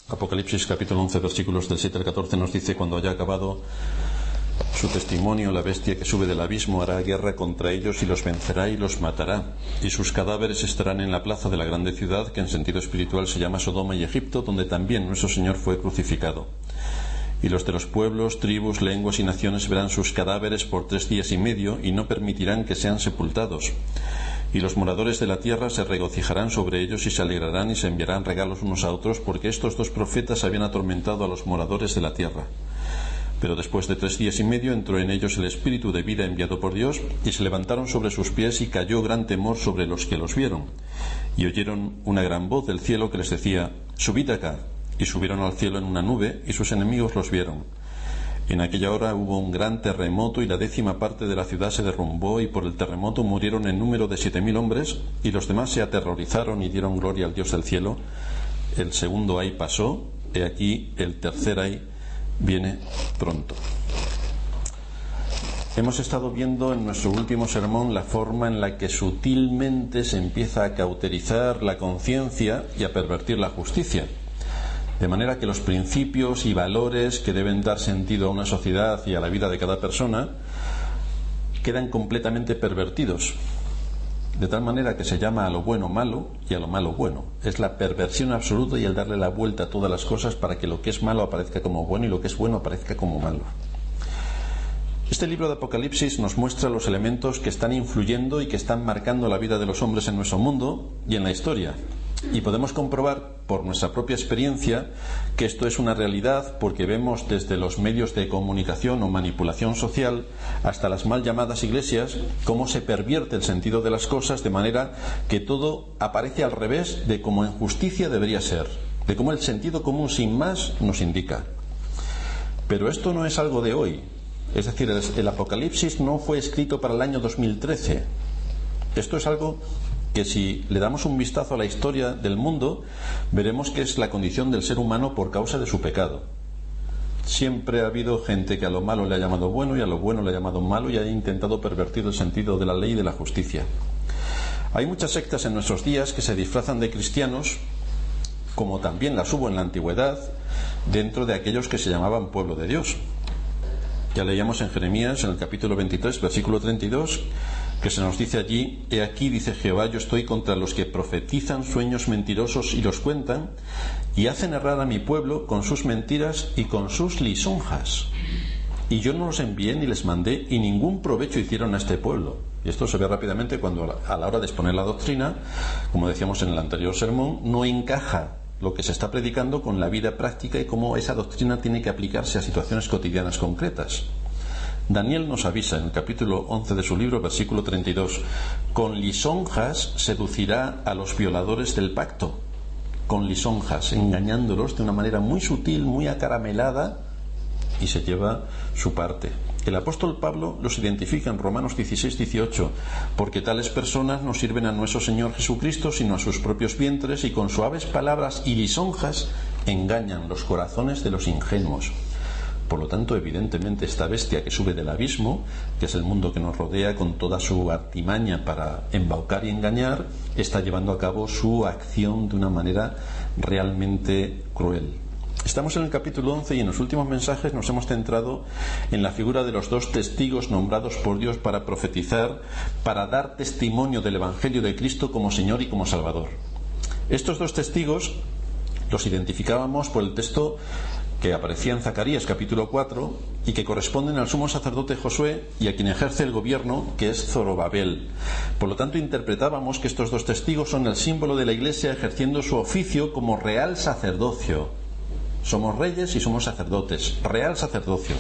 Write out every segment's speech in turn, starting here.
Apocalipsis capítulo 11 versículos del 7 al 14 nos dice: cuando haya acabado su testimonio, la bestia que sube del abismo hará guerra contra ellos y los vencerá y los matará, y sus cadáveres estarán en la plaza de la grande ciudad, que en sentido espiritual se llama Sodoma y Egipto, donde también nuestro Señor fue crucificado. Y los de los pueblos, tribus, lenguas y naciones verán sus cadáveres por 3 días y medio, y no permitirán que sean sepultados. Y los moradores de la tierra se regocijarán sobre ellos y se alegrarán y se enviarán regalos unos a otros, porque estos 2 profetas habían atormentado a los moradores de la tierra. Pero después de 3 días y medio entró en ellos el espíritu de vida enviado por Dios, y se levantaron sobre sus pies, y cayó gran temor sobre los que los vieron. Y oyeron una gran voz del cielo que les decía: subid acá. Y subieron al cielo en una nube, y sus enemigos los vieron. En aquella hora hubo un gran terremoto, y la 10ª parte de la ciudad se derrumbó, y por el terremoto murieron en número de 7.000 hombres, y los demás se aterrorizaron y dieron gloria al Dios del cielo. El segundo ay pasó, he aquí el tercer ay viene pronto. Hemos estado viendo en nuestro último sermón la forma en la que sutilmente se empieza a cauterizar la conciencia y a pervertir la justicia, de manera que los principios y valores que deben dar sentido a una sociedad y a la vida de cada persona quedan completamente pervertidos, de tal manera que se llama a lo bueno malo y a lo malo bueno. Es la perversión absoluta y el darle la vuelta a todas las cosas para que lo que es malo aparezca como bueno y lo que es bueno aparezca como malo. Este libro de Apocalipsis nos muestra los elementos que están influyendo y que están marcando la vida de los hombres en nuestro mundo y en la historia. Y podemos comprobar por nuestra propia experiencia que esto es una realidad, porque vemos desde los medios de comunicación o manipulación social hasta las mal llamadas iglesias cómo se pervierte el sentido de las cosas, de manera que todo aparece al revés de como en justicia debería ser, de como el sentido común sin más nos indica. Pero esto no es algo de hoy. Es decir, el Apocalipsis no fue escrito para el año 2013. Esto es algo que, si le damos un vistazo a la historia del mundo, veremos que es la condición del ser humano por causa de su pecado. Siempre ha habido gente que a lo malo le ha llamado bueno y a lo bueno le ha llamado malo, y ha intentado pervertir el sentido de la ley y de la justicia. Hay muchas sectas en nuestros días que se disfrazan de cristianos, como también las hubo en la antigüedad, dentro de aquellos que se llamaban pueblo de Dios. Ya leíamos en Jeremías, en el capítulo 23, versículo 32, que se nos dice allí: he aquí, dice Jehová, yo estoy contra los que profetizan sueños mentirosos y los cuentan, y hacen errar a mi pueblo con sus mentiras y con sus lisonjas. Y yo no los envié ni les mandé, y ningún provecho hicieron a este pueblo. Y esto se ve rápidamente cuando a la hora de exponer la doctrina, como decíamos en el anterior sermón, no encaja lo que se está predicando con la vida práctica y cómo esa doctrina tiene que aplicarse a situaciones cotidianas concretas. Daniel nos avisa en el capítulo 11 de su libro, versículo 32: con lisonjas seducirá a los violadores del pacto. Con lisonjas, engañándolos de una manera muy sutil, muy acaramelada, y se lleva su parte. El apóstol Pablo los identifica en Romanos 16, 18: porque tales personas no sirven a nuestro Señor Jesucristo, sino a sus propios vientres, y con suaves palabras y lisonjas engañan los corazones de los ingenuos. Por lo tanto, evidentemente, esta bestia que sube del abismo, que es el mundo que nos rodea con toda su artimaña para embaucar y engañar, está llevando a cabo su acción de una manera realmente cruel. Estamos en el capítulo 11 y en los últimos mensajes nos hemos centrado en la figura de los 2 testigos nombrados por Dios para profetizar, para dar testimonio del Evangelio de Cristo como Señor y como Salvador. Estos 2 testigos los identificábamos por el texto que aparecía en Zacarías capítulo 4 y que corresponden al sumo sacerdote Josué y a quien ejerce el gobierno, que es Zorobabel. Por lo tanto, interpretábamos que estos 2 testigos son el símbolo de la Iglesia ejerciendo su oficio como real sacerdocio. Somos reyes y somos sacerdotes, real sacerdocio.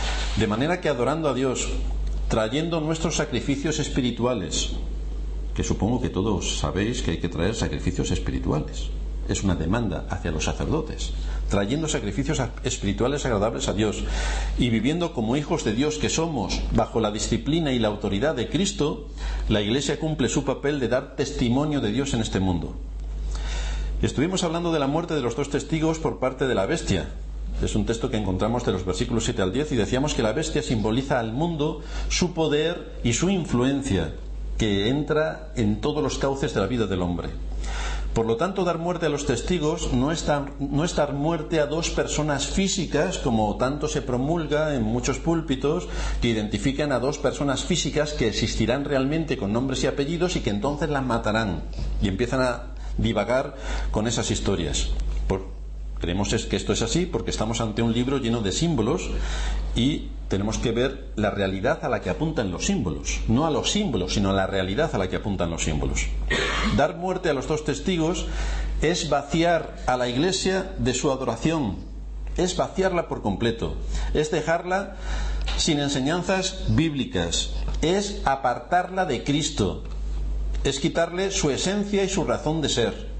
De manera que, adorando a Dios, trayendo nuestros sacrificios espirituales, que supongo que todos sabéis que hay que traer sacrificios espirituales, es una demanda hacia los sacerdotes, trayendo sacrificios espirituales agradables a Dios y viviendo como hijos de Dios que somos, bajo la disciplina y la autoridad de Cristo, la Iglesia cumple su papel de dar testimonio de Dios en este mundo. Estuvimos hablando de la muerte de los 2 testigos por parte de la bestia. Es un texto que encontramos de los versículos 7 al 10, y decíamos que la bestia simboliza al mundo, su poder y su influencia, que entra en todos los cauces de la vida del hombre. Por lo tanto, dar muerte a los testigos no es dar muerte a dos personas físicas, como tanto se promulga en muchos púlpitos, que identifican a dos personas físicas que existirán realmente con nombres y apellidos y que entonces las matarán. Y empiezan a divagar con esas historias. Creemos que esto es así porque estamos ante un libro lleno de símbolos y tenemos que ver la realidad a la que apuntan los símbolos. No a los símbolos, sino a la realidad a la que apuntan los símbolos. Dar muerte a los dos testigos es vaciar a la Iglesia de su adoración, es vaciarla por completo, es dejarla sin enseñanzas bíblicas, es apartarla de Cristo, es quitarle su esencia y su razón de ser.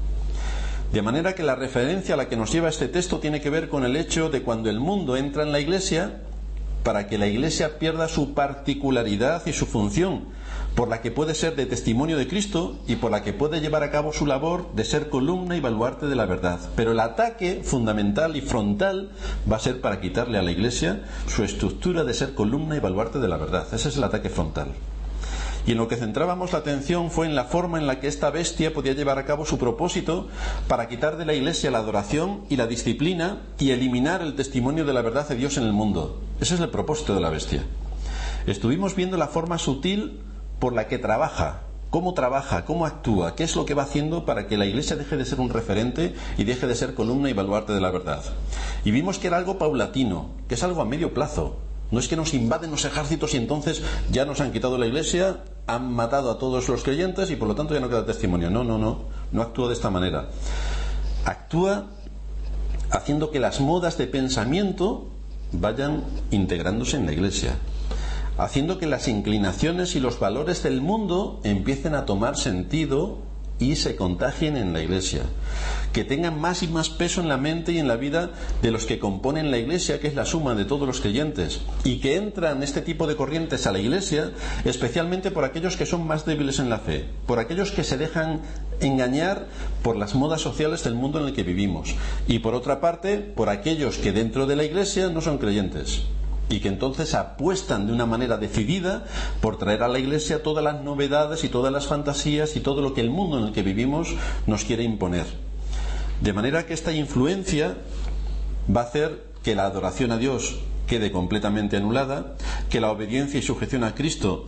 De manera que la referencia a la que nos lleva este texto tiene que ver con el hecho de cuando el mundo entra en la Iglesia, para que la Iglesia pierda su particularidad y su función, por la que puede ser de testimonio de Cristo y por la que puede llevar a cabo su labor de ser columna y baluarte de la verdad. Pero el ataque fundamental y frontal va a ser para quitarle a la Iglesia su estructura de ser columna y baluarte de la verdad. Ese es el ataque frontal. Y en lo que centrábamos la atención fue en la forma en la que esta bestia podía llevar a cabo su propósito para quitar de la Iglesia la adoración y la disciplina y eliminar el testimonio de la verdad de Dios en el mundo. Ese es el propósito de la bestia. Estuvimos viendo la forma sutil por la que trabaja, cómo actúa, qué es lo que va haciendo para que la Iglesia deje de ser un referente y deje de ser columna y baluarte de la verdad. Y vimos que era algo paulatino, que es algo a medio plazo. No es que nos invaden los ejércitos y entonces ya nos han quitado la Iglesia, han matado a todos los creyentes y por lo tanto ya no queda testimonio. No actúa de esta manera. Actúa haciendo que las modas de pensamiento vayan integrándose en la Iglesia, haciendo que las inclinaciones y los valores del mundo empiecen a tomar sentido y se contagien en la Iglesia, que tengan más y más peso en la mente y en la vida de los que componen la Iglesia, que es la suma de todos los creyentes, y que entran este tipo de corrientes a la Iglesia especialmente por aquellos que son más débiles en la fe, por aquellos que se dejan engañar por las modas sociales del mundo en el que vivimos, y por otra parte por aquellos que dentro de la Iglesia no son creyentes y que entonces apuestan de una manera decidida por traer a la Iglesia todas las novedades y todas las fantasías y todo lo que el mundo en el que vivimos nos quiere imponer. De manera que esta influencia va a hacer que la adoración a Dios quede completamente anulada, que la obediencia y sujeción a Cristo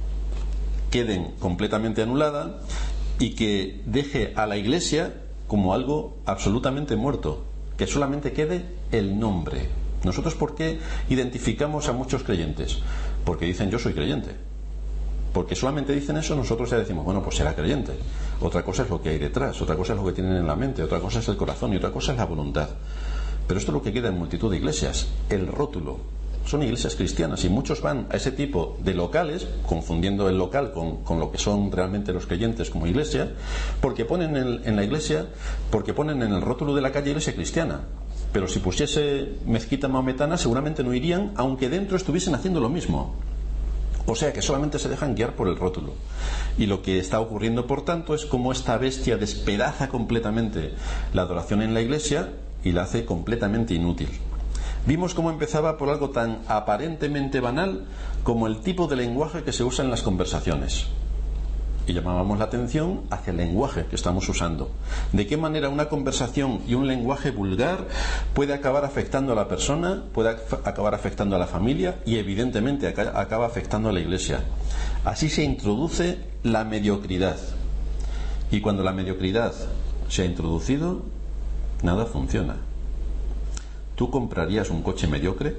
queden completamente anulada y que deje a la Iglesia como algo absolutamente muerto, que solamente quede el nombre. ¿Nosotros por qué identificamos a muchos creyentes? Porque dicen yo soy creyente. Porque solamente dicen eso, nosotros ya decimos, bueno, pues será creyente. Otra cosa es lo que hay detrás, otra cosa es lo que tienen en la mente, otra cosa es el corazón y otra cosa es la voluntad. Pero esto es lo que queda en multitud de iglesias, el rótulo. Son iglesias cristianas y muchos van a ese tipo de locales, confundiendo el local con lo que son realmente los creyentes como iglesia, porque ponen en la iglesia, porque ponen en el rótulo de la calle iglesia cristiana. Pero si pusiese mezquita maometana seguramente no irían, aunque dentro estuviesen haciendo lo mismo. O sea que solamente se dejan guiar por el rótulo. Y lo que está ocurriendo, por tanto, es como esta bestia despedaza completamente la adoración en la iglesia y la hace completamente inútil. Vimos cómo empezaba por algo tan aparentemente banal como el tipo de lenguaje que se usa en las conversaciones. Y llamábamos la atención hacia el lenguaje que estamos usando. De qué manera una conversación y un lenguaje vulgar puede acabar afectando a la persona, puede acabar afectando a la familia y evidentemente acaba afectando a la iglesia. Así se introduce la mediocridad. Y cuando la mediocridad se ha introducido, nada funciona. ¿Tú comprarías un coche mediocre?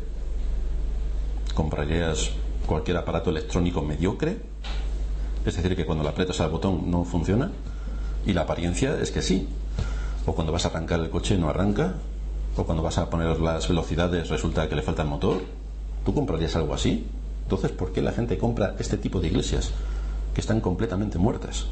¿Comprarías cualquier aparato electrónico mediocre? Es decir, que cuando le aprietas al botón no funciona, y la apariencia es que sí. O cuando vas a arrancar el coche no arranca, o cuando vas a poner las velocidades resulta que le falta el motor. ¿Tú comprarías algo así? Entonces, ¿por qué la gente compra este tipo de iglesias que están completamente muertas?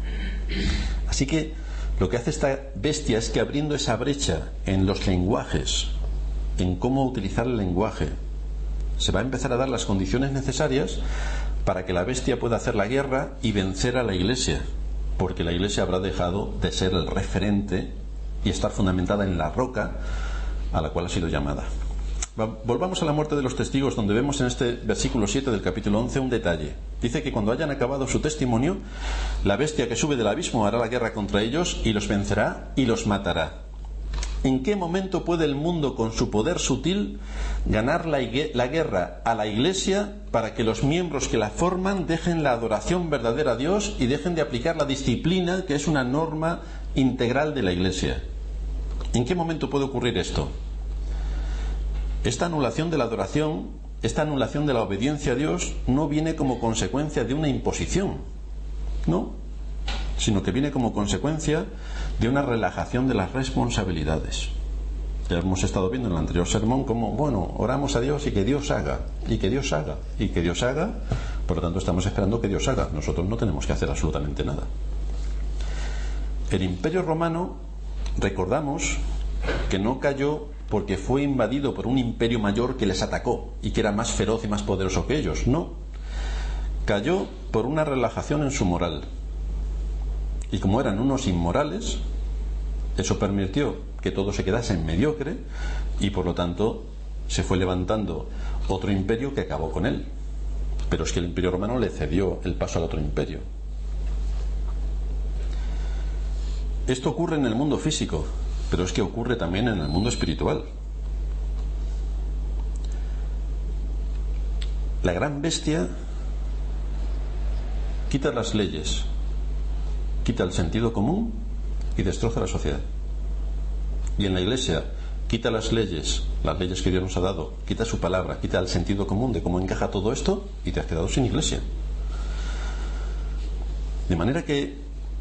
Así que lo que hace esta bestia es que abriendo esa brecha en los lenguajes, en cómo utilizar el lenguaje, se va a empezar a dar las condiciones necesarias para que la bestia pueda hacer la guerra y vencer a la iglesia, porque la iglesia habrá dejado de ser el referente y estar fundamentada en la roca a la cual ha sido llamada. Volvamos a la muerte de los testigos, donde vemos en este versículo 7 del capítulo 11 un detalle. Dice que cuando hayan acabado su testimonio, la bestia que sube del abismo hará la guerra contra ellos y los vencerá y los matará. ¿En qué momento puede el mundo, con su poder sutil, ganar la guerra a la Iglesia para que los miembros que la forman dejen la adoración verdadera a Dios y dejen de aplicar la disciplina, que es una norma integral de la Iglesia? ¿En qué momento puede ocurrir esto? Esta anulación de la adoración, esta anulación de la obediencia a Dios, no viene como consecuencia de una imposición, no, sino que viene como consecuencia de una relajación de las responsabilidades. Ya hemos estado viendo en el anterior sermón cómo, oramos a Dios y que Dios haga, y que Dios haga, y que Dios haga, por lo tanto estamos esperando que Dios haga. Nosotros no tenemos que hacer absolutamente nada. El Imperio Romano, recordamos que no cayó porque fue invadido por un imperio mayor que les atacó y que era más feroz y más poderoso que ellos. No, cayó por una relajación en su moral. Y como eran unos inmorales, eso permitió que todo se quedase en mediocre y por lo tanto se fue levantando otro imperio que acabó con él. Pero es que el Imperio Romano le cedió el paso al otro imperio. Esto ocurre en el mundo físico, pero es que ocurre también en el mundo espiritual. La gran bestia quita las leyes, quita el sentido común y destroza la sociedad. Y en la Iglesia quita las leyes que Dios nos ha dado, quita su palabra, quita el sentido común de cómo encaja todo esto y te has quedado sin Iglesia. De manera que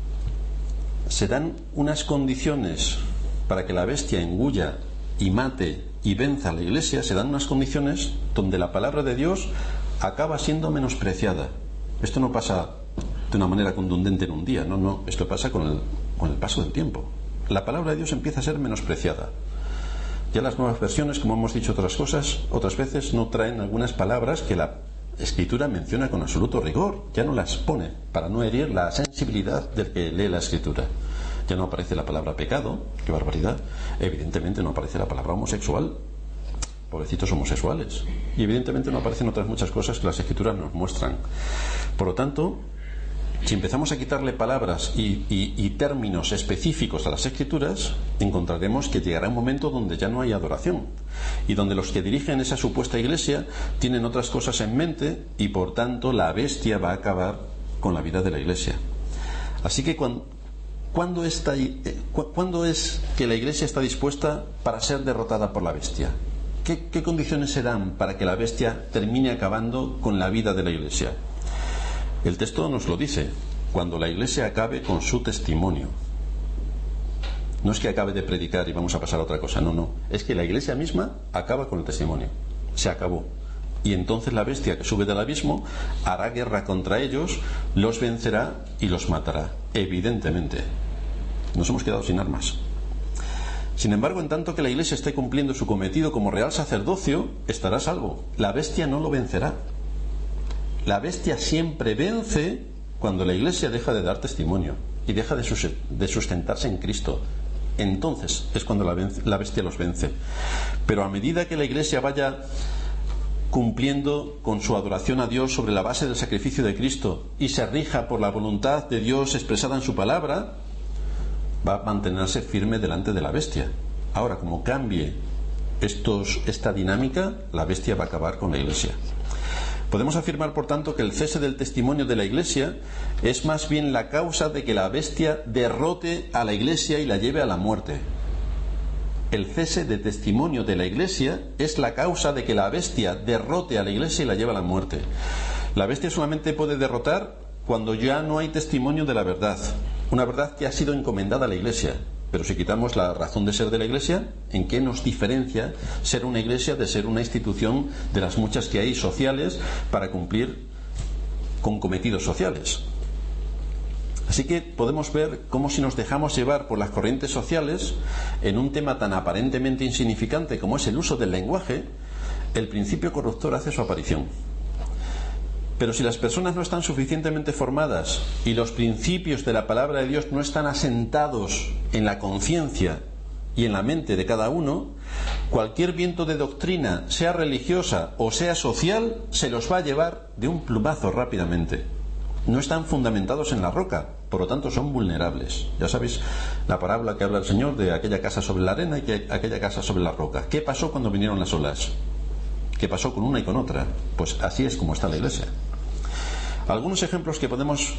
se dan unas condiciones para que la bestia engulla y mate y venza a la Iglesia, se dan unas condiciones donde la palabra de Dios acaba siendo menospreciada. Esto no pasa de una manera contundente en un día, no, esto pasa con el paso del tiempo. La palabra de Dios empieza a ser menospreciada. Ya las nuevas versiones, como hemos dicho otras veces, no traen algunas palabras que la Escritura menciona con absoluto rigor. Ya no las pone para no herir la sensibilidad del que lee la Escritura. Ya no aparece la palabra pecado, qué barbaridad. Evidentemente no aparece la palabra homosexual, pobrecitos homosexuales. Y evidentemente no aparecen otras muchas cosas que las Escrituras nos muestran. Por lo tanto, si empezamos a quitarle palabras y términos específicos a las Escrituras, encontraremos que llegará un momento donde ya no hay adoración y donde los que dirigen esa supuesta iglesia tienen otras cosas en mente y por tanto la bestia va a acabar con la vida de la iglesia. Así que ¿cuándo es que la iglesia está dispuesta para ser derrotada por la bestia? ¿Qué condiciones se dan para que la bestia termine acabando con la vida de la iglesia? El texto nos lo dice: cuando la iglesia acabe con su testimonio. No es que acabe de predicar y vamos a pasar a otra cosa, no, es que la iglesia misma acaba con el testimonio, se acabó, y entonces la bestia que sube del abismo hará guerra contra ellos, los vencerá y los matará. Evidentemente nos hemos quedado sin armas. Sin embargo, en tanto que la iglesia esté cumpliendo su cometido como real sacerdocio, estará a salvo. La bestia no lo vencerá. La bestia siempre vence cuando la iglesia deja de dar testimonio y deja de sustentarse en Cristo. Entonces es cuando la bestia los vence. Pero a medida que la iglesia vaya cumpliendo con su adoración a Dios sobre la base del sacrificio de Cristo y se rija por la voluntad de Dios expresada en su palabra, va a mantenerse firme delante de la bestia. Ahora, como cambie esta dinámica, la bestia va a acabar con la iglesia. Podemos afirmar, por tanto, que el cese del testimonio de la iglesia es más bien la causa de que la bestia derrote a la iglesia y la lleve a la muerte. El cese de testimonio de la iglesia es la causa de que la bestia derrote a la iglesia y la lleve a la muerte. La bestia solamente puede derrotar cuando ya no hay testimonio de la verdad, una verdad que ha sido encomendada a la iglesia. Pero si quitamos la razón de ser de la iglesia, ¿en qué nos diferencia ser una iglesia de ser una institución de las muchas que hay sociales para cumplir con cometidos sociales? Así que podemos ver cómo, si nos dejamos llevar por las corrientes sociales en un tema tan aparentemente insignificante como es el uso del lenguaje, el principio corruptor hace su aparición. Pero si las personas no están suficientemente formadas y los principios de la palabra de Dios no están asentados en la conciencia y en la mente de cada uno, cualquier viento de doctrina, sea religiosa o sea social, se los va a llevar de un plumazo rápidamente. No están fundamentados en la roca, por lo tanto son vulnerables. Ya sabéis la parábola que habla el Señor de aquella casa sobre la arena y aquella casa sobre la roca. ¿Qué pasó cuando vinieron las olas? ¿Qué pasó con una y con otra? Pues así es como está la Iglesia. Algunos ejemplos que podemos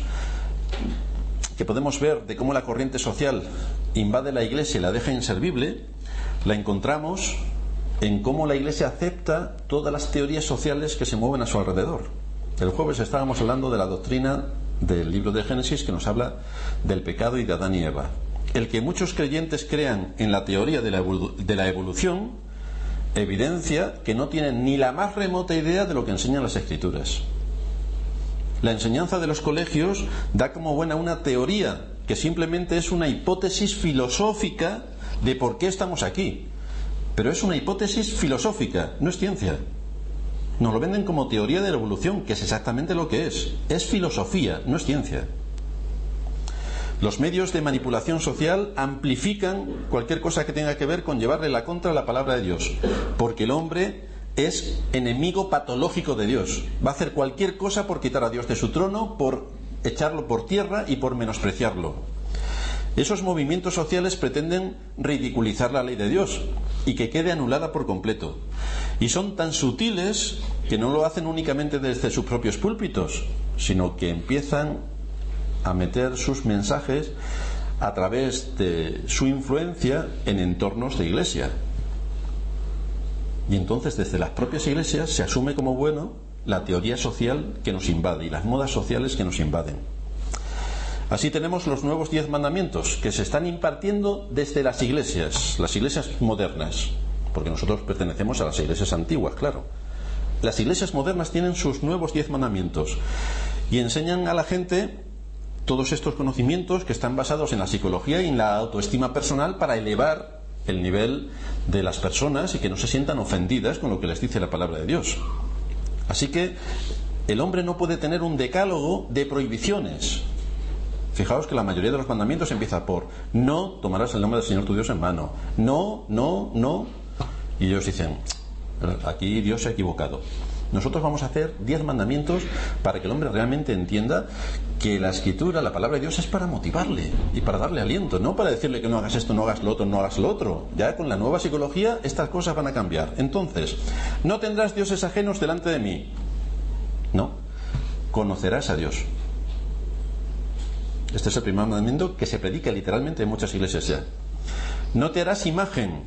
ver de cómo la corriente social invade la Iglesia y la deja inservible, la encontramos en cómo la Iglesia acepta todas las teorías sociales que se mueven a su alrededor. El jueves estábamos hablando de la doctrina del libro de Génesis, que nos habla del pecado y de Adán y Eva. El que muchos creyentes crean en la teoría de la evolución evidencia que no tienen ni la más remota idea de lo que enseñan las Escrituras. La enseñanza de los colegios da como buena una teoría que simplemente es una hipótesis filosófica de por qué estamos aquí. Pero es una hipótesis filosófica, no es ciencia. Nos lo venden como teoría de la evolución, que es exactamente lo que es. Es filosofía, no es ciencia. Los medios de manipulación social amplifican cualquier cosa que tenga que ver con llevarle la contra a la palabra de Dios, porque el hombre es enemigo patológico de Dios. Va a hacer cualquier cosa por quitar a Dios de su trono, por echarlo por tierra y por menospreciarlo. Esos movimientos sociales pretenden ridiculizar la ley de Dios y que quede anulada por completo. Y son tan sutiles que no lo hacen únicamente desde sus propios púlpitos, sino que empiezan a meter sus mensajes a través de su influencia en entornos de iglesia. Y entonces desde las propias iglesias se asume como bueno la teoría social que nos invade y las modas sociales que nos invaden. Así tenemos los nuevos 10 mandamientos que se están impartiendo desde las iglesias modernas, porque nosotros pertenecemos a las iglesias antiguas, claro. Las iglesias modernas tienen sus nuevos 10 mandamientos y enseñan a la gente todos estos conocimientos que están basados en la psicología y en la autoestima personal para elevar el nivel de las personas y que no se sientan ofendidas con lo que les dice la palabra de Dios. Así que el hombre no puede tener un decálogo de prohibiciones. Fijaos que la mayoría de los mandamientos empieza por no tomarás el nombre del Señor tu Dios en vano. No, no, no. Y ellos dicen, aquí Dios se ha equivocado. Nosotros vamos a hacer 10 mandamientos para que el hombre realmente entienda que la Escritura, la palabra de Dios, es para motivarle y para darle aliento, no para decirle que no hagas esto, no hagas lo otro, no hagas lo otro. Ya con la nueva psicología estas cosas van a cambiar. Entonces, no tendrás dioses ajenos delante de mí. No, conocerás a Dios. Este es el primer mandamiento que se predica literalmente en muchas iglesias ya. No te harás imagen.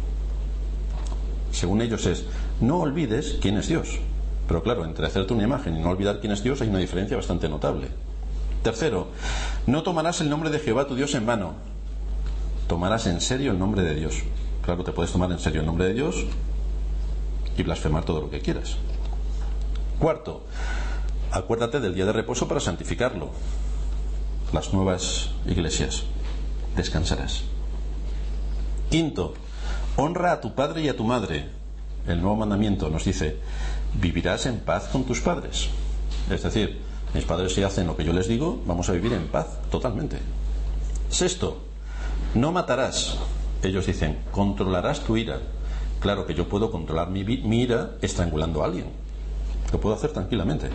Según ellos es, no olvides quién es Dios. Pero claro, entre hacerte una imagen y no olvidar quién es Dios hay una diferencia bastante notable. Tercero, no tomarás el nombre de Jehová tu Dios en vano. Tomarás en serio el nombre de Dios. Claro, te puedes tomar en serio el nombre de Dios y blasfemar todo lo que quieras. Cuarto, acuérdate del día de reposo para santificarlo. Las nuevas iglesias, descansarás. Quinto, honra a tu padre y a tu madre. El nuevo mandamiento nos dice, vivirás en paz con tus padres. Es decir, mis padres si hacen lo que yo les digo, vamos a vivir en paz, totalmente. Sexto, no matarás. Ellos dicen, controlarás tu ira. Claro que yo puedo controlar mi ira estrangulando a alguien. Lo puedo hacer tranquilamente.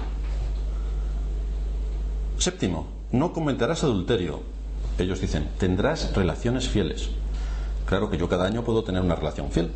Séptimo, no cometerás adulterio. Ellos dicen, tendrás relaciones fieles. Claro que yo cada año puedo tener una relación fiel.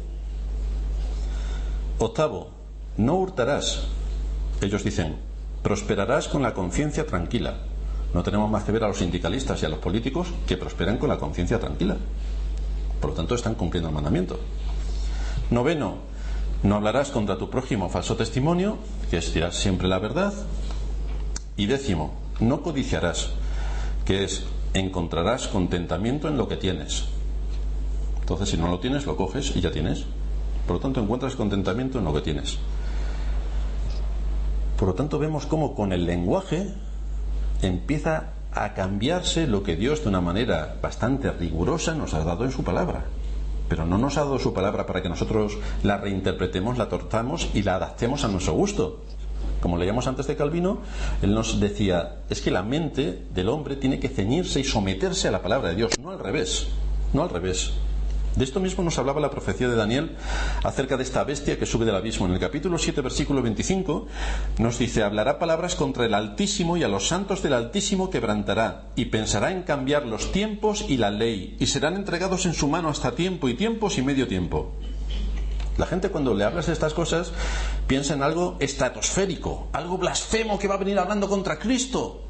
Octavo, no hurtarás. Ellos dicen, prosperarás con la conciencia tranquila. No tenemos más que ver a los sindicalistas y a los políticos que prosperan con la conciencia tranquila. Por lo tanto, están cumpliendo el mandamiento. Noveno, no hablarás contra tu prójimo falso testimonio, que es dirás siempre la verdad. Y décimo, no codiciarás, que es encontrarás contentamiento en lo que tienes. Entonces, si no lo tienes, lo coges y ya tienes. Por lo tanto, encuentras contentamiento en lo que tienes. Por lo tanto, vemos cómo con el lenguaje empieza a cambiarse lo que Dios de una manera bastante rigurosa nos ha dado en su palabra. Pero no nos ha dado su palabra para que nosotros la reinterpretemos, la tortamos y la adaptemos a nuestro gusto. Como leíamos antes de Calvino, él nos decía, es que la mente del hombre tiene que ceñirse y someterse a la palabra de Dios, no al revés, no al revés. De esto mismo nos hablaba la profecía de Daniel acerca de esta bestia que sube del abismo. En el capítulo 7, versículo 25, nos dice: hablará palabras contra el Altísimo, y a los santos del Altísimo quebrantará, y pensará en cambiar los tiempos y la ley, y serán entregados en su mano hasta tiempo y tiempos y medio tiempo. La gente, cuando le hablas de estas cosas, piensa en algo estratosférico, algo blasfemo que va a venir hablando contra Cristo.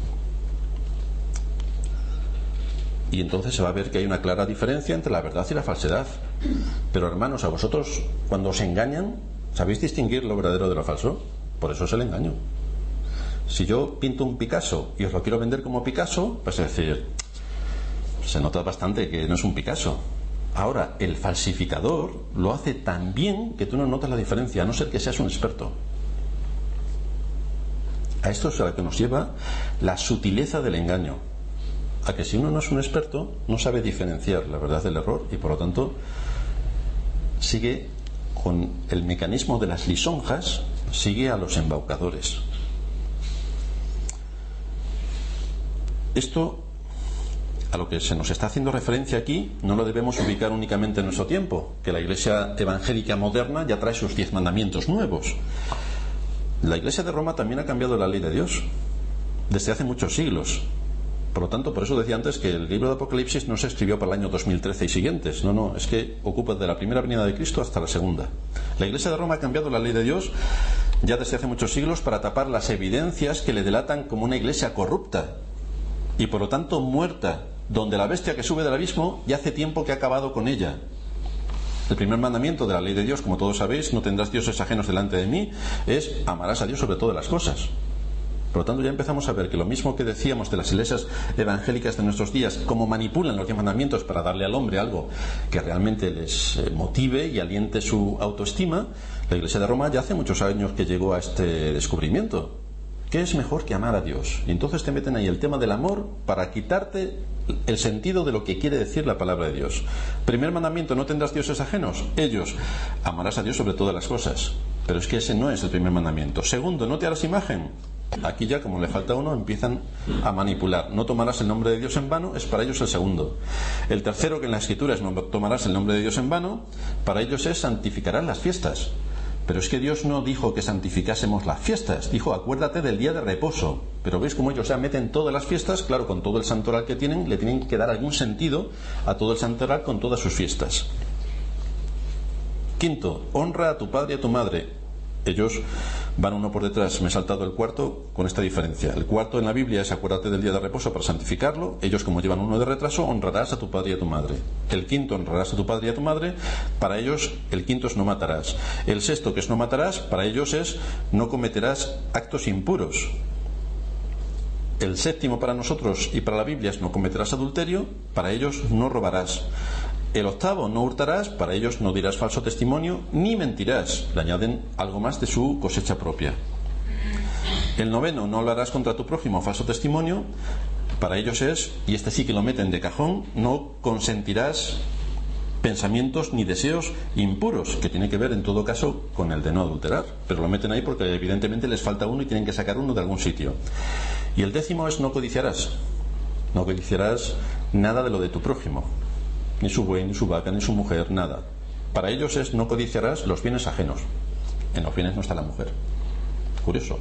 Y entonces se va a ver que hay una clara diferencia entre la verdad y la falsedad. Pero hermanos, a vosotros, cuando os engañan, ¿sabéis distinguir lo verdadero de lo falso? Por eso es el engaño. Si yo pinto un Picasso y os lo quiero vender como Picasso, pues es decir, se nota bastante que no es un Picasso. Ahora, el falsificador lo hace tan bien que tú no notas la diferencia, a no ser que seas un experto. A esto es a lo que nos lleva la sutileza del engaño. A que si uno no es un experto, no sabe diferenciar la verdad del error, y por lo tanto sigue con el mecanismo de las lisonjas, sigue a los embaucadores. Esto, a lo que se nos está haciendo referencia aquí, no lo debemos ubicar únicamente en nuestro tiempo, que la Iglesia evangélica moderna ya trae sus 10 mandamientos nuevos. La Iglesia de Roma también ha cambiado la ley de Dios desde hace muchos siglos. Por lo tanto, por eso decía antes que el libro de Apocalipsis no se escribió para el año 2013 y siguientes. No, es que ocupa de la primera venida de Cristo hasta la segunda. La Iglesia de Roma ha cambiado la ley de Dios ya desde hace muchos siglos para tapar las evidencias que le delatan como una iglesia corrupta y por lo tanto muerta, donde la bestia que sube del abismo ya hace tiempo que ha acabado con ella. El primer mandamiento de la ley de Dios, como todos sabéis, no tendrás dioses ajenos delante de mí, es amarás a Dios sobre todas las cosas. Por lo tanto, ya empezamos a ver que lo mismo que decíamos de las iglesias evangélicas de nuestros días, cómo manipulan los 10 mandamientos para darle al hombre algo que realmente les motive y aliente su autoestima, la Iglesia de Roma ya hace muchos años que llegó a este descubrimiento. ¿Qué es mejor que amar a Dios? Y entonces te meten ahí el tema del amor para quitarte el sentido de lo que quiere decir la palabra de Dios. Primer mandamiento: no tendrás dioses ajenos. Ellos: amarás a Dios sobre todas las cosas. Pero es que ese no es el primer mandamiento. Segundo: no te harás imagen. Aquí ya, como le falta uno, empiezan a manipular. No tomarás el nombre de Dios en vano, es para ellos el segundo. El tercero, que en la Escritura es: no tomarás el nombre de Dios en vano, para ellos es: santificarás las fiestas. Pero es que Dios no dijo que santificásemos las fiestas, dijo: acuérdate del día de reposo. Pero veis cómo ellos ya meten todas las fiestas, claro, con todo el santoral que tienen, le tienen que dar algún sentido a todo el santoral con todas sus fiestas. Quinto: honra a tu padre y a tu madre. Ellos van uno por detrás. Me he saltado el cuarto con esta diferencia. El cuarto en la Biblia es: acuérdate del día de reposo para santificarlo. Ellos, como llevan uno de retraso, honrarás a tu padre y a tu madre. El quinto: honrarás a tu padre y a tu madre. Para ellos el quinto es: no matarás. El sexto, que es: no matarás, para ellos es: no cometerás actos impuros. El séptimo para nosotros y para la Biblia es: no cometerás adulterio. Para ellos: no robarás. El octavo: no hurtarás. Para ellos: no dirás falso testimonio ni mentirás. Le añaden algo más de su cosecha propia. El noveno: no hablarás contra tu prójimo falso testimonio. Para ellos es, y este sí que lo meten de cajón: no consentirás pensamientos ni deseos impuros, que tiene que ver en todo caso con el de no adulterar, pero lo meten ahí porque evidentemente les falta uno y tienen que sacar uno de algún sitio. Y el décimo es: no codiciarás. No codiciarás nada de lo de tu prójimo, ni su buey, ni su vaca, ni su mujer, nada. Para ellos es: no codiciarás los bienes ajenos. En los bienes no está la mujer. Curioso.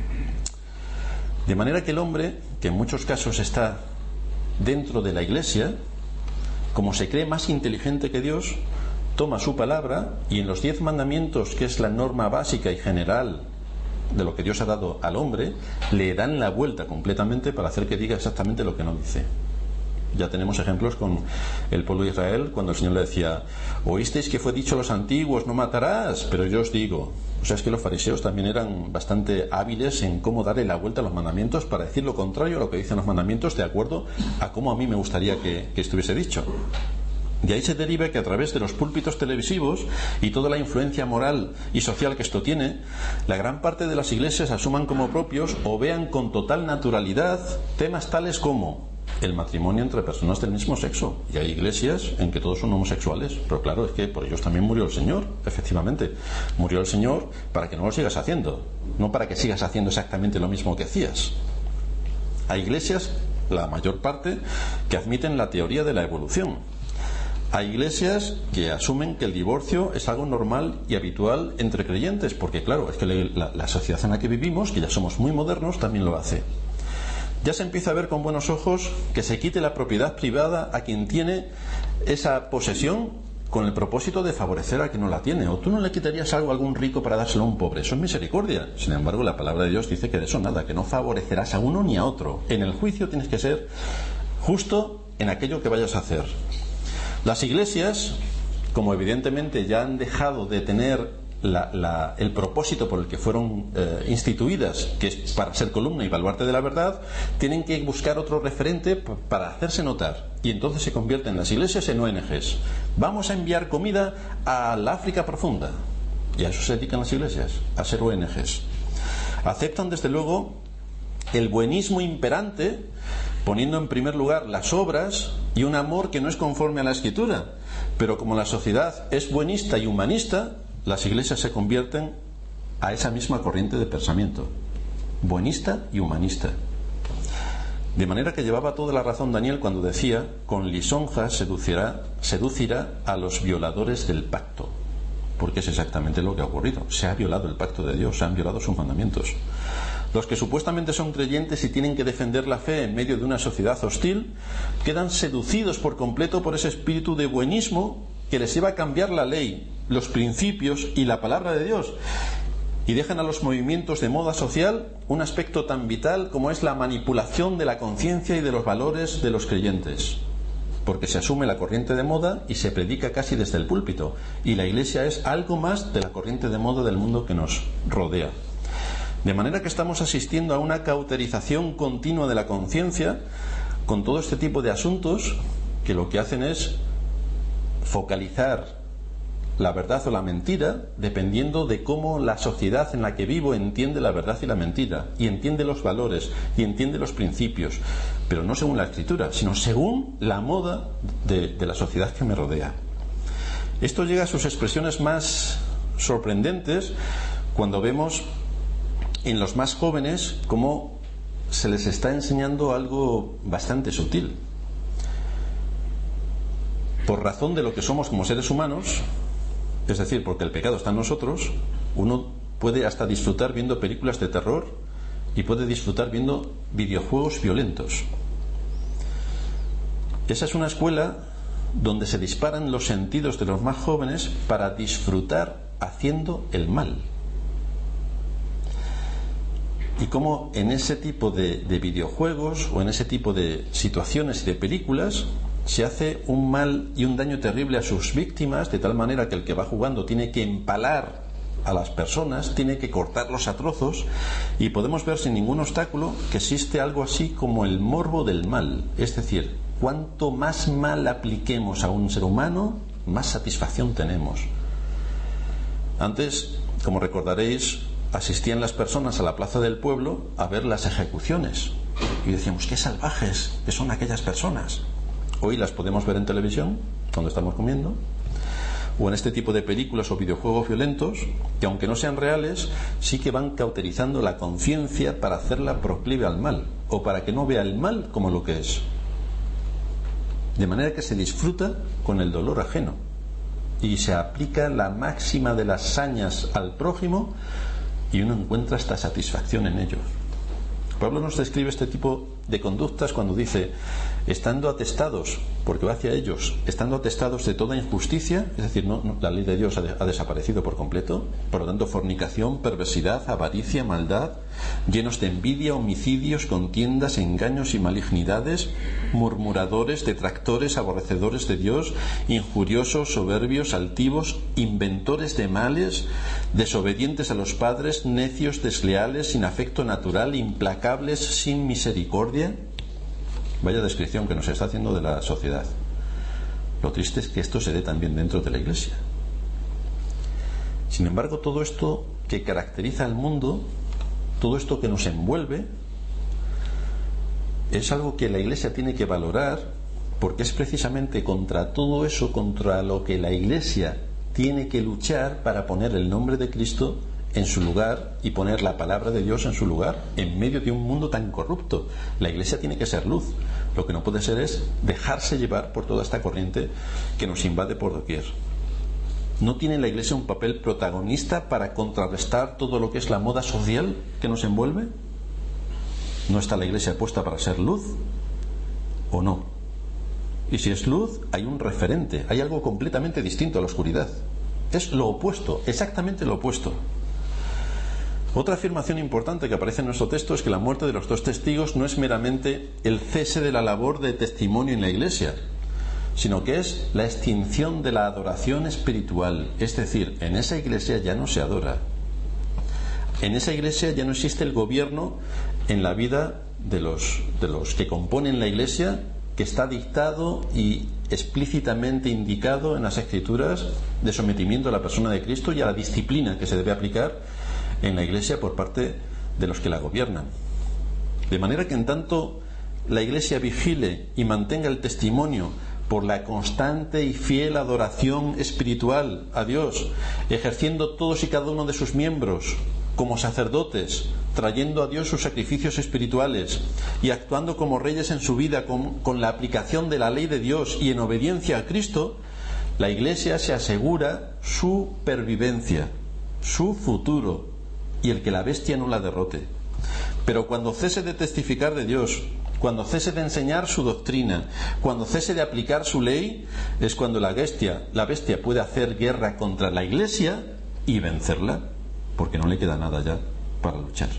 De manera que el hombre, que en muchos casos está dentro de la Iglesia, como se cree más inteligente que Dios, toma su palabra y en los 10 mandamientos, que es la norma básica y general de lo que Dios ha dado al hombre, le dan la vuelta completamente para hacer que diga exactamente lo que no dice. Ya tenemos ejemplos con el pueblo de Israel, cuando el Señor le decía: oísteis que fue dicho a los antiguos: no matarás, pero yo os digo. O sea, es que los fariseos también eran bastante hábiles en cómo darle la vuelta a los mandamientos para decir lo contrario a lo que dicen los mandamientos, de acuerdo a cómo a mí me gustaría que estuviese dicho. De ahí se deriva que a través de los púlpitos televisivos y toda la influencia moral y social que esto tiene, la gran parte de las iglesias asuman como propios o vean con total naturalidad temas tales como el matrimonio entre personas del mismo sexo. Y hay iglesias en que todos son homosexuales, pero claro, es que por ellos también murió el Señor. Efectivamente, murió el Señor para que no lo sigas haciendo, no para que sigas haciendo exactamente lo mismo que hacías. Hay iglesias, la mayor parte, que admiten la teoría de la evolución. Hay iglesias que asumen que el divorcio es algo normal y habitual entre creyentes, porque claro, es que la sociedad en la que vivimos, que ya somos muy modernos, también lo hace. Ya se empieza a ver con buenos ojos que se quite la propiedad privada a quien tiene esa posesión con el propósito de favorecer a quien no la tiene. O tú no le quitarías algo a algún rico para dárselo a un pobre. Eso es misericordia. Sin embargo, la palabra de Dios dice que de eso nada, que no favorecerás a uno ni a otro. En el juicio tienes que ser justo en aquello que vayas a hacer. Las iglesias, como evidentemente ya han dejado de tener el propósito por el que fueron instituidas, que es para ser columna y baluarte de la verdad, tienen que buscar otro referente para hacerse notar, y entonces se convierten las iglesias en ONGs. Vamos a enviar comida al África profunda, y a eso se dedican las iglesias, a ser ONGs. Aceptan desde luego el buenismo imperante, poniendo en primer lugar las obras y un amor que no es conforme a la Escritura, pero como la sociedad es buenista y humanista, las iglesias se convierten a esa misma corriente de pensamiento, buenista y humanista. De manera que llevaba toda la razón Daniel cuando decía: con lisonjas seducirá a los violadores del pacto, porque es exactamente lo que ha ocurrido. Se ha violado el pacto de Dios, se han violado sus mandamientos. Los que supuestamente son creyentes y tienen que defender la fe en medio de una sociedad hostil quedan seducidos por completo por ese espíritu de buenismo que les lleva a cambiar la ley, los principios y la palabra de Dios, y dejan a los movimientos de moda social un aspecto tan vital como es la manipulación de la conciencia y de los valores de los creyentes, porque se asume la corriente de moda y se predica casi desde el púlpito, y la iglesia es algo más de la corriente de moda del mundo que nos rodea. De manera que estamos asistiendo a una cauterización continua de la conciencia con todo este tipo de asuntos que lo que hacen es focalizar la verdad o la mentira dependiendo de cómo la sociedad en la que vivo entiende la verdad y la mentira, y entiende los valores y entiende los principios, pero no según la Escritura, sino según la moda de la sociedad que me rodea. Esto llega a sus expresiones más sorprendentes cuando vemos en los más jóvenes cómo se les está enseñando algo bastante sutil. Por razón de lo que somos como seres humanos, es decir, porque el pecado está en nosotros, uno puede hasta disfrutar viendo películas de terror y puede disfrutar viendo videojuegos violentos. Esa es una escuela donde se disparan los sentidos de los más jóvenes para disfrutar haciendo el mal. Y cómo en ese tipo de videojuegos o en ese tipo de situaciones y de películas se hace un mal y un daño terrible a sus víctimas, de tal manera que el que va jugando tiene que empalar a las personas, tiene que cortarlos a trozos, y podemos ver sin ningún obstáculo que existe algo así como el morbo del mal. Es decir, cuanto más mal apliquemos a un ser humano, más satisfacción tenemos. Antes, como recordaréis, asistían las personas a la plaza del pueblo a ver las ejecuciones y decíamos: qué salvajes que son aquellas personas. Hoy las podemos ver en televisión cuando estamos comiendo, o en este tipo de películas o videojuegos violentos que, aunque no sean reales, sí que van cauterizando la conciencia para hacerla proclive al mal, o para que no vea el mal como lo que es, de manera que se disfruta con el dolor ajeno y se aplica la máxima de las sañas al prójimo, y uno encuentra esta satisfacción en ello. Pablo nos describe este tipo de conductas cuando dice: estando atestados, porque va hacia ellos, estando atestados de toda injusticia, es decir, la ley de Dios ha desaparecido por completo, por lo tanto fornicación, perversidad, avaricia, maldad, llenos de envidia, homicidios, contiendas, engaños y malignidades, murmuradores, detractores, aborrecedores de Dios, injuriosos, soberbios, altivos, inventores de males, desobedientes a los padres, necios, desleales, sin afecto natural, implacables, sin misericordia. Vaya descripción que nos está haciendo de la sociedad. Lo triste es que esto se dé también dentro de la Iglesia. Sin embargo, todo esto que caracteriza al mundo, todo esto que nos envuelve, es algo que la Iglesia tiene que valorar, porque es precisamente contra todo eso contra lo que la Iglesia tiene que luchar para poner el nombre de Cristo en su lugar y poner la palabra de Dios en su lugar en medio de un mundo tan corrupto. La Iglesia tiene que ser luz. Lo que no puede ser es dejarse llevar por toda esta corriente que nos invade por doquier. ¿No tiene la Iglesia un papel protagonista para contrarrestar todo lo que es la moda social que nos envuelve? ¿No está la Iglesia puesta para ser luz? ¿O no? Y si es luz, hay un referente, hay algo completamente distinto a la oscuridad. Es lo opuesto, exactamente lo opuesto. Otra afirmación importante que aparece en nuestro texto es que la muerte de los dos testigos no es meramente el cese de la labor de testimonio en la Iglesia, sino que es la extinción de la adoración espiritual. Es decir, en esa Iglesia ya no se adora. En esa Iglesia ya no existe el gobierno en la vida de los que componen la Iglesia, que está dictado y explícitamente indicado en las Escrituras de sometimiento a la persona de Cristo y a la disciplina que se debe aplicar en la Iglesia por parte de los que la gobiernan. De manera que en tanto la Iglesia vigile y mantenga el testimonio por la constante y fiel adoración espiritual a Dios, ejerciendo todos y cada uno de sus miembros como sacerdotes, trayendo a Dios sus sacrificios espirituales y actuando como reyes en su vida con la aplicación de la ley de Dios y en obediencia a Cristo, la Iglesia se asegura su pervivencia, su futuro, y el que la bestia no la derrote. Pero cuando cese de testificar de Dios, cuando cese de enseñar su doctrina, cuando cese de aplicar su ley, es cuando la bestia puede hacer guerra contra la Iglesia y vencerla, porque no le queda nada ya para luchar.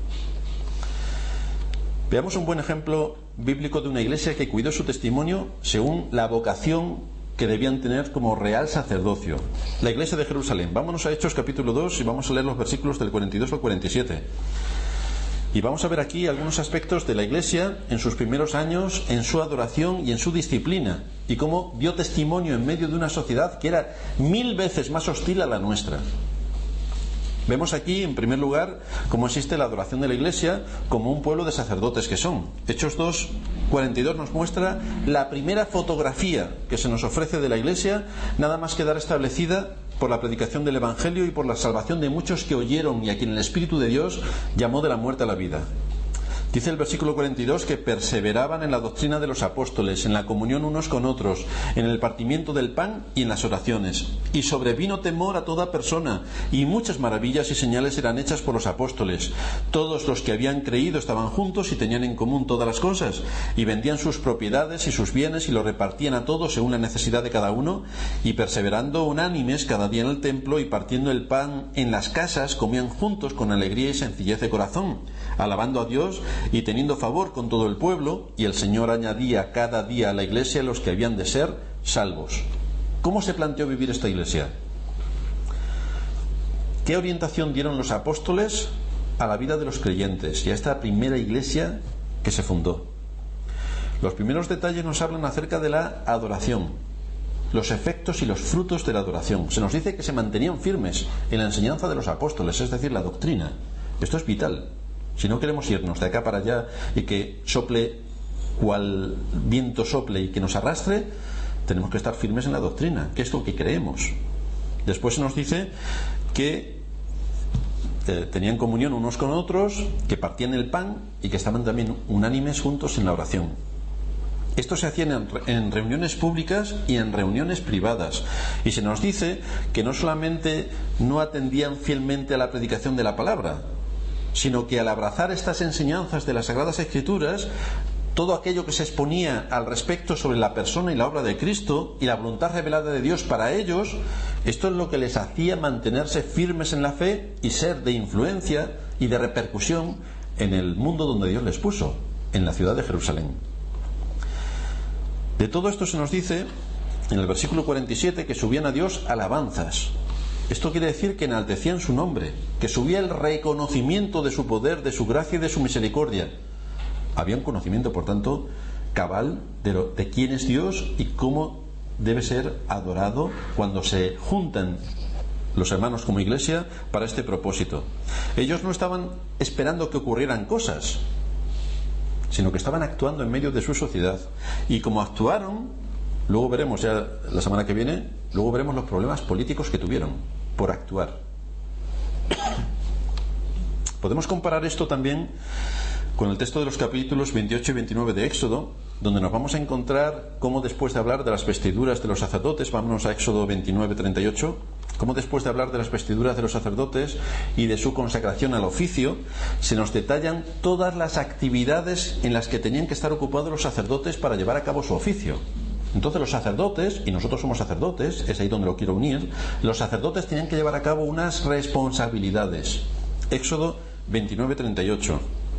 Veamos un buen ejemplo bíblico de una Iglesia que cuidó su testimonio según la vocación que debían tener como real sacerdocio. La Iglesia de Jerusalén. Vámonos a Hechos capítulo 2 y vamos a leer los versículos del 42 al 47. Y vamos a ver aquí algunos aspectos de la Iglesia en sus primeros años, en su adoración y en su disciplina, y cómo dio testimonio en medio de una sociedad que era 1000 veces más hostil a la nuestra. Vemos aquí, en primer lugar, cómo existe la adoración de la Iglesia como un pueblo de sacerdotes que son. Hechos 2, 42 nos muestra la primera fotografía que se nos ofrece de la Iglesia, nada más quedar establecida por la predicación del Evangelio y por la salvación de muchos que oyeron y a quien el Espíritu de Dios llamó de la muerte a la vida. Dice el versículo 42 que perseveraban en la doctrina de los apóstoles, en la comunión unos con otros, en el partimiento del pan y en las oraciones. Y sobrevino temor a toda persona, y muchas maravillas y señales eran hechas por los apóstoles. Todos los que habían creído estaban juntos y tenían en común todas las cosas, y vendían sus propiedades y sus bienes y lo repartían a todos según la necesidad de cada uno, y perseverando unánimes cada día en el templo y partiendo el pan en las casas, comían juntos con alegría y sencillez de corazón, alabando a Dios y teniendo favor con todo el pueblo, y el Señor añadía cada día a la Iglesia los que habían de ser salvos. ¿Cómo se planteó vivir esta Iglesia? ¿Qué orientación dieron los apóstoles a la vida de los creyentes y a esta primera Iglesia que se fundó? Los primeros detalles nos hablan acerca de la adoración, los efectos y los frutos de la adoración. Se nos dice que se mantenían firmes en la enseñanza de los apóstoles, es decir, la doctrina. Esto es vital. Si no queremos irnos de acá para allá y que sople cual viento sople y que nos arrastre, tenemos que estar firmes en la doctrina, que es lo que creemos. Después se nos dice que tenían comunión unos con otros, que partían el pan y que estaban también unánimes juntos en la oración. Esto se hacía en reuniones públicas y en reuniones privadas. Y se nos dice que no solamente no atendían fielmente a la predicación de la palabra, sino que al abrazar estas enseñanzas de las Sagradas Escrituras, todo aquello que se exponía al respecto sobre la persona y la obra de Cristo y la voluntad revelada de Dios para ellos, esto es lo que les hacía mantenerse firmes en la fe y ser de influencia y de repercusión en el mundo donde Dios les puso, en la ciudad de Jerusalén. De todo esto se nos dice en el versículo 47 que subían a Dios alabanzas. Esto quiere decir que enaltecían su nombre, que subía el reconocimiento de su poder, de su gracia y de su misericordia. Había un conocimiento, por tanto, cabal de quién es Dios y cómo debe ser adorado cuando se juntan los hermanos como iglesia para este propósito. Ellos no estaban esperando que ocurrieran cosas, sino que estaban actuando en medio de su sociedad. Y como actuaron, luego veremos ya la semana que viene, luego veremos los problemas políticos que tuvieron por actuar. Podemos comparar esto también con el texto de los capítulos 28 y 29 de Éxodo, donde nos vamos a encontrar cómo después de hablar de las vestiduras de los sacerdotes, vámonos a Éxodo 29, 38, cómo después de hablar de las vestiduras de los sacerdotes y de su consagración al oficio, se nos detallan todas las actividades en las que tenían que estar ocupados los sacerdotes para llevar a cabo su oficio. Entonces los sacerdotes, y nosotros somos sacerdotes, es ahí donde lo quiero unir, los sacerdotes tenían que llevar a cabo unas responsabilidades. Éxodo 29, 38.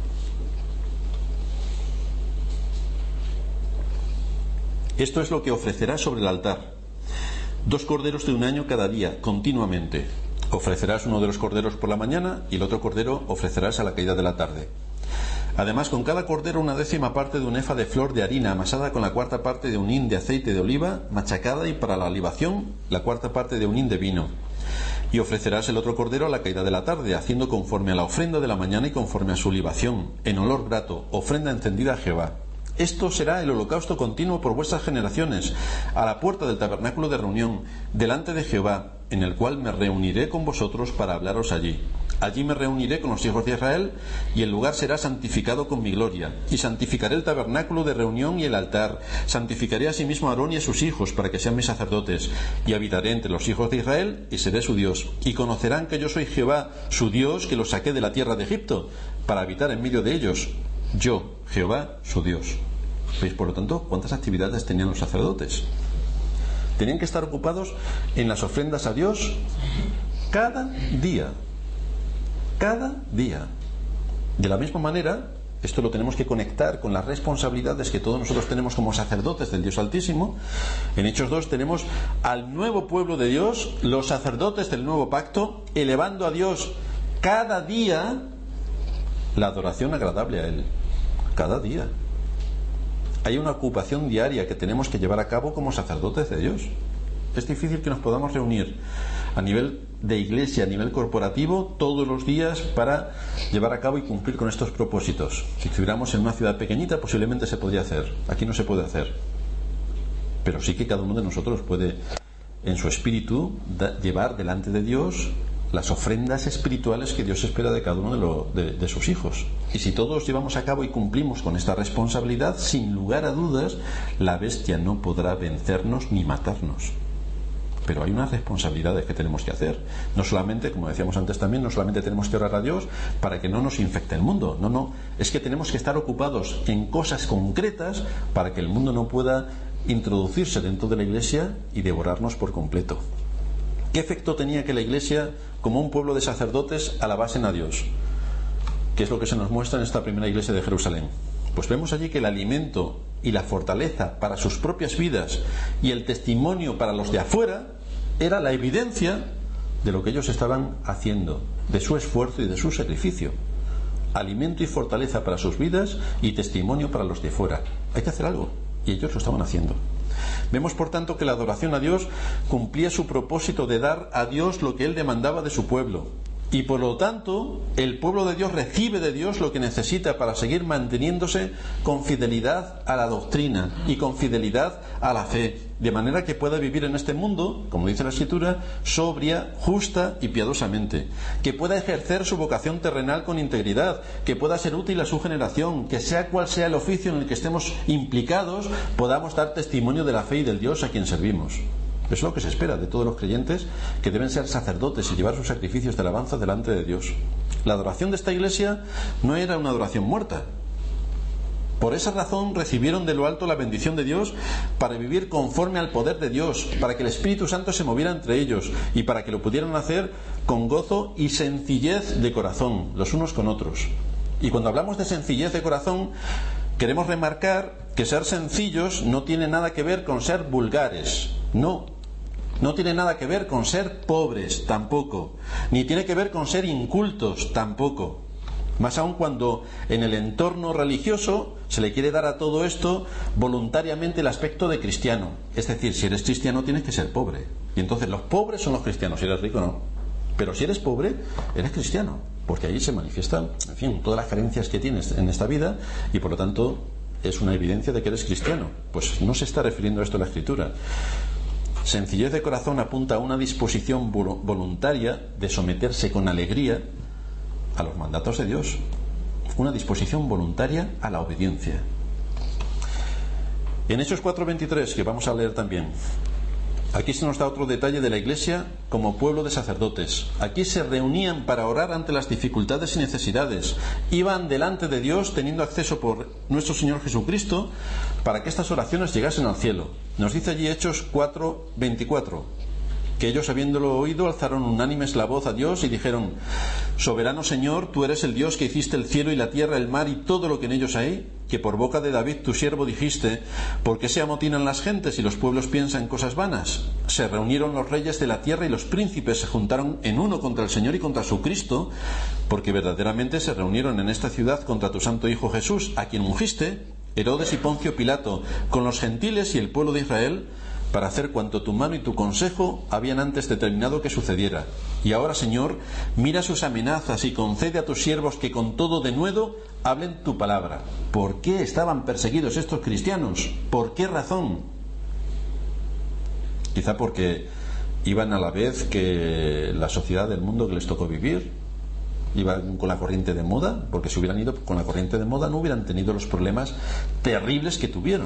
Esto es lo que ofrecerás sobre el altar: 2 corderos de un año cada día, continuamente. Ofrecerás uno de los corderos por la mañana y el otro cordero ofrecerás a la caída de la tarde. Además, con cada cordero 1/10 parte de un efa de flor de harina amasada con la 1/4 parte de un hin de aceite de oliva machacada, y para la libación la 1/4 parte de un hin de vino. Y ofrecerás el otro cordero a la caída de la tarde, haciendo conforme a la ofrenda de la mañana y conforme a su libación, en olor grato, ofrenda encendida a Jehová. Esto será el holocausto continuo por vuestras generaciones, a la puerta del tabernáculo de reunión, delante de Jehová, en el cual me reuniré con vosotros para hablaros allí. Allí me reuniré con los hijos de Israel, y el lugar será santificado con mi gloria. Y santificaré el tabernáculo de reunión y el altar. Santificaré asimismo a Aarón y a sus hijos, para que sean mis sacerdotes. Y habitaré entre los hijos de Israel, y seré su Dios. Y conocerán que yo soy Jehová, su Dios, que los saqué de la tierra de Egipto, para habitar en medio de ellos. Yo, Jehová, su Dios. ¿Veis, por lo tanto, cuántas actividades tenían los sacerdotes? Tenían que estar ocupados en las ofrendas a Dios cada día. Cada día. De la misma manera, esto lo tenemos que conectar con las responsabilidades que todos nosotros tenemos como sacerdotes del Dios Altísimo. En Hechos 2 tenemos al nuevo pueblo de Dios, los sacerdotes del nuevo pacto, elevando a Dios cada día la adoración agradable a Él. Cada día. Hay una ocupación diaria que tenemos que llevar a cabo como sacerdotes de Dios. Es difícil que nos podamos reunir a nivel de iglesia, a nivel corporativo, todos los días para llevar a cabo y cumplir con estos propósitos. Si estuviéramos en una ciudad pequeñita, posiblemente se podría hacer. Aquí no se puede hacer. Pero sí que cada uno de nosotros puede, en su espíritu, llevar delante de Dios las ofrendas espirituales que Dios espera de cada uno de sus hijos. Y si todos llevamos a cabo y cumplimos con esta responsabilidad, sin lugar a dudas, la bestia no podrá vencernos ni matarnos. Pero hay unas responsabilidades que tenemos que hacer. No solamente, como decíamos antes también, no solamente tenemos que orar a Dios para que no nos infecte el mundo. No, es que tenemos que estar ocupados en cosas concretas para que el mundo no pueda introducirse dentro de la iglesia y devorarnos por completo. ¿Qué efecto tenía que la iglesia, como un pueblo de sacerdotes, alabasen a Dios? ¿Qué es lo que se nos muestra en esta primera iglesia de Jerusalén? Pues vemos allí que el alimento y la fortaleza para sus propias vidas y el testimonio para los de afuera era la evidencia de lo que ellos estaban haciendo, de su esfuerzo y de su sacrificio. Alimento y fortaleza para sus vidas y testimonio para los de fuera. Hay que hacer algo, y ellos lo estaban haciendo. Vemos, por tanto, que la adoración a Dios cumplía su propósito de dar a Dios lo que Él demandaba de su pueblo. Y por lo tanto, el pueblo de Dios recibe de Dios lo que necesita para seguir manteniéndose con fidelidad a la doctrina y con fidelidad a la fe, de manera que pueda vivir en este mundo, como dice la Escritura, sobria, justa y piadosamente, que pueda ejercer su vocación terrenal con integridad, que pueda ser útil a su generación, que sea cual sea el oficio en el que estemos implicados, podamos dar testimonio de la fe y del Dios a quien servimos. Eso es lo que se espera de todos los creyentes, que deben ser sacerdotes y llevar sus sacrificios de alabanza delante de Dios. La adoración de esta iglesia no era una adoración muerta. Por esa razón recibieron de lo alto la bendición de Dios para vivir conforme al poder de Dios, para que el Espíritu Santo se moviera entre ellos y para que lo pudieran hacer con gozo y sencillez de corazón, los unos con otros. Y cuando hablamos de sencillez de corazón, queremos remarcar que ser sencillos no tiene nada que ver con ser vulgares. No tiene nada que ver con ser pobres, tampoco. Ni tiene que ver con ser incultos, tampoco. Más aún cuando en el entorno religioso se le quiere dar a todo esto voluntariamente el aspecto de cristiano. Es decir, si eres cristiano tienes que ser pobre. Y entonces los pobres son los cristianos, si eres rico no. Pero si eres pobre, eres cristiano. Porque ahí se manifiestan, en fin, todas las carencias que tienes en esta vida y por lo tanto es una evidencia de que eres cristiano. Pues no se está refiriendo a esto la Escritura. Sencillez de corazón apunta a una disposición voluntaria de someterse con alegría a los mandatos de Dios. una disposición voluntaria a la obediencia. En Hechos 4:23, que vamos a leer también, aquí se nos da otro detalle de la Iglesia como pueblo de sacerdotes. Aquí se reunían para orar ante las dificultades y necesidades. Iban delante de Dios teniendo acceso por nuestro Señor Jesucristo para que estas oraciones llegasen al cielo. Nos dice allí Hechos 4:24, que ellos, habiéndolo oído, alzaron unánimes la voz a Dios y dijeron: Soberano Señor, tú eres el Dios que hiciste el cielo y la tierra, el mar y todo lo que en ellos hay, que por boca de David tu siervo dijiste: ¿por qué se amotinan las gentes y los pueblos piensan cosas vanas? Se reunieron los reyes de la tierra y los príncipes se juntaron en uno contra el Señor y contra su Cristo, porque verdaderamente se reunieron en esta ciudad contra tu santo Hijo Jesús, a quien ungiste, Herodes y Poncio Pilato, con los gentiles y el pueblo de Israel, para hacer cuanto tu mano y tu consejo habían antes determinado que sucediera. Y ahora, Señor, mira sus amenazas y concede a tus siervos que con todo denuedo hablen tu palabra. ¿Por qué estaban perseguidos estos cristianos? ¿Por qué razón? Quizá porque iban a la vez que la sociedad del mundo que les tocó vivir, iban con la corriente de moda, porque si hubieran ido con la corriente de moda no hubieran tenido los problemas terribles que tuvieron.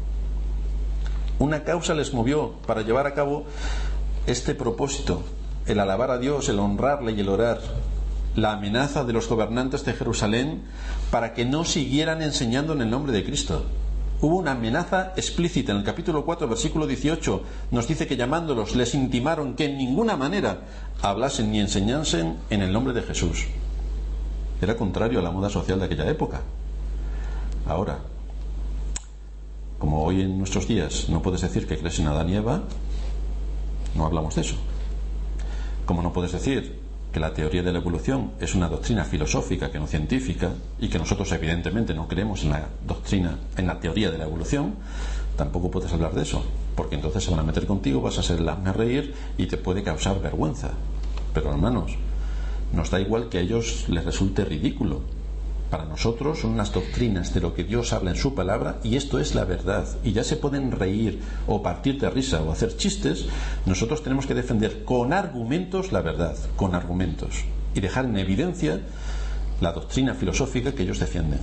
Una causa les movió para llevar a cabo este propósito: el alabar a Dios, el honrarle y el orar. La amenaza de los gobernantes de Jerusalén para que no siguieran enseñando en el nombre de Cristo. Hubo una amenaza explícita. En el capítulo 4, versículo 18, nos dice que llamándolos les intimaron que en ninguna manera hablasen ni enseñasen en el nombre de Jesús. Era contrario a la moda social de aquella época. Ahora, como hoy en nuestros días no puedes decir que crees en Adán y Eva, no hablamos de eso. Como no puedes decir que la teoría de la evolución es una doctrina filosófica que no científica, y que nosotros evidentemente no creemos en la doctrina, en la teoría de la evolución, tampoco puedes hablar de eso, porque entonces se van a meter contigo, vas a ser el hazme reír y te puede causar vergüenza. Pero hermanos, nos da igual que a ellos les resulte ridículo. Para nosotros son las doctrinas de lo que Dios habla en su palabra, y esto es la verdad. Y ya se pueden reír o partir de risa o hacer chistes, nosotros tenemos que defender con argumentos la verdad, con argumentos, y dejar en evidencia la doctrina filosófica que ellos defienden.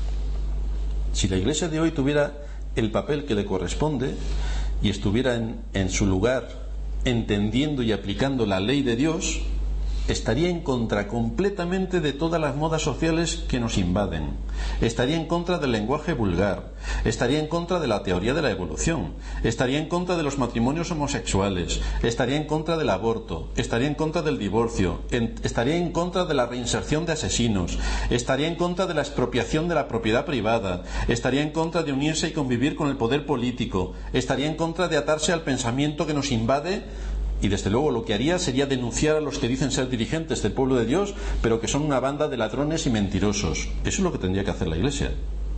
Si la Iglesia de hoy tuviera el papel que le corresponde y estuviera en su lugar entendiendo y aplicando la ley de Dios, estaría en contra completamente de todas las modas sociales que nos invaden. Estaría en contra del lenguaje vulgar. Estaría en contra de la teoría de la evolución. Estaría en contra de los matrimonios homosexuales. Estaría en contra del aborto. Estaría en contra del divorcio. Estaría en contra de la reinserción de asesinos. Estaría en contra de la expropiación de la propiedad privada. Estaría en contra de unirse y convivir con el poder político. Estaría en contra de atarse al pensamiento que nos invade. Y desde luego lo que haría sería denunciar a los que dicen ser dirigentes del pueblo de Dios, pero que son una banda de ladrones y mentirosos. Eso es lo que tendría que hacer la Iglesia.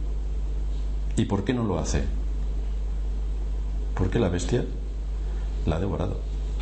¿Y por qué no lo hace? Porque la bestia la ha devorado.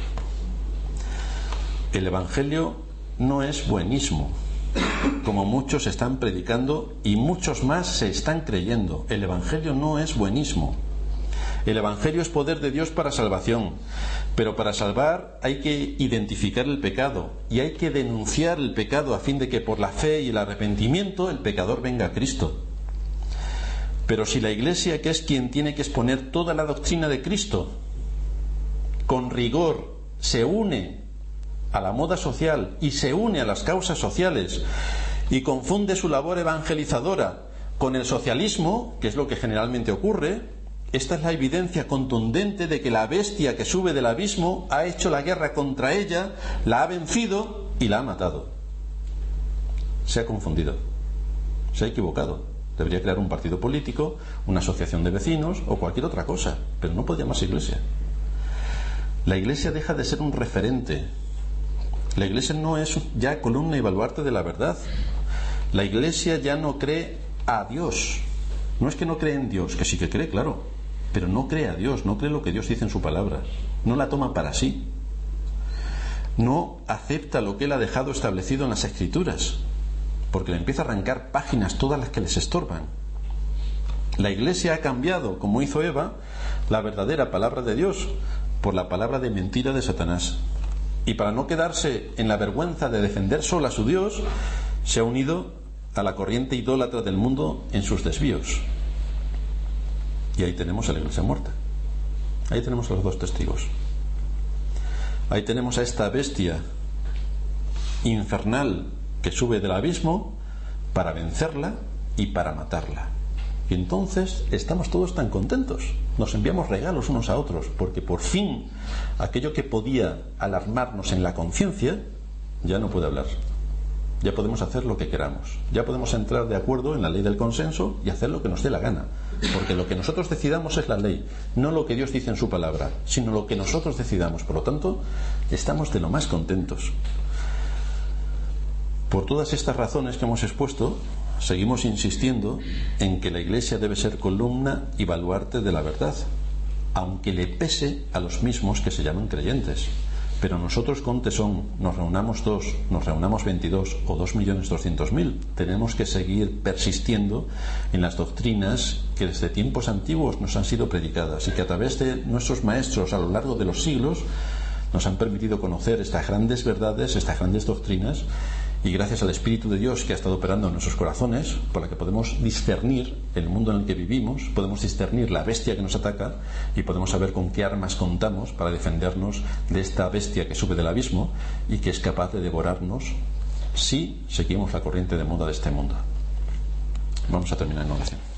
El Evangelio no es buenismo, como muchos están predicando y muchos más se están creyendo. El Evangelio no es buenismo. El Evangelio es poder de Dios para salvación, pero para salvar hay que identificar el pecado y hay que denunciar el pecado a fin de que por la fe y el arrepentimiento el pecador venga a Cristo. Pero si la Iglesia, que es quien tiene que exponer toda la doctrina de Cristo, con rigor se une a la moda social y se une a las causas sociales y confunde su labor evangelizadora con el socialismo, que es lo que generalmente ocurre, esta es la evidencia contundente de que la bestia que sube del abismo ha hecho la guerra contra ella, la ha vencido y la ha matado. Se ha confundido, se ha equivocado. Debería crear un partido político, una asociación de vecinos o cualquier otra cosa, pero no puede llamarse Iglesia. La Iglesia deja de ser un referente. La Iglesia no es ya columna y baluarte de la verdad. La Iglesia ya no cree a Dios. No es que no cree en Dios, que sí que cree, claro, pero no cree a Dios, no cree lo que Dios dice en su palabra, no la toma para sí, no acepta lo que Él ha dejado establecido en las Escrituras, porque le empieza a arrancar páginas todas las que les estorban. La Iglesia ha cambiado, como hizo Eva, la verdadera palabra de Dios por la palabra de mentira de Satanás, y para no quedarse en la vergüenza de defender sola a su Dios, se ha unido a la corriente idólatra del mundo en sus desvíos. Y ahí tenemos a la Iglesia muerta. Ahí tenemos a los dos testigos. Ahí tenemos a esta bestia infernal que sube del abismo para vencerla y para matarla. Y entonces estamos todos tan contentos, nos enviamos regalos unos a otros, porque por fin aquello que podía alarmarnos en la conciencia ya no puede hablar. Ya podemos hacer lo que queramos, ya podemos entrar de acuerdo en la ley del consenso y hacer lo que nos dé la gana, porque lo que nosotros decidamos es la ley, no lo que Dios dice en su palabra, sino lo que nosotros decidamos. Por lo tanto, estamos de lo más contentos. Por todas estas razones que hemos expuesto, seguimos insistiendo en que la Iglesia debe ser columna y baluarte de la verdad, aunque le pese a los mismos que se llaman creyentes. Pero nosotros con tesón, nos reunamos 2, nos reunamos 22 o 2.200.000, tenemos que seguir persistiendo en las doctrinas que desde tiempos antiguos nos han sido predicadas y que a través de nuestros maestros a lo largo de los siglos nos han permitido conocer estas grandes verdades, estas grandes doctrinas, y gracias al Espíritu de Dios que ha estado operando en nuestros corazones, por la que podemos discernir el mundo en el que vivimos, podemos discernir la bestia que nos ataca y podemos saber con qué armas contamos para defendernos de esta bestia que sube del abismo y que es capaz de devorarnos si seguimos la corriente de moda de este mundo. Vamos a terminar en oración.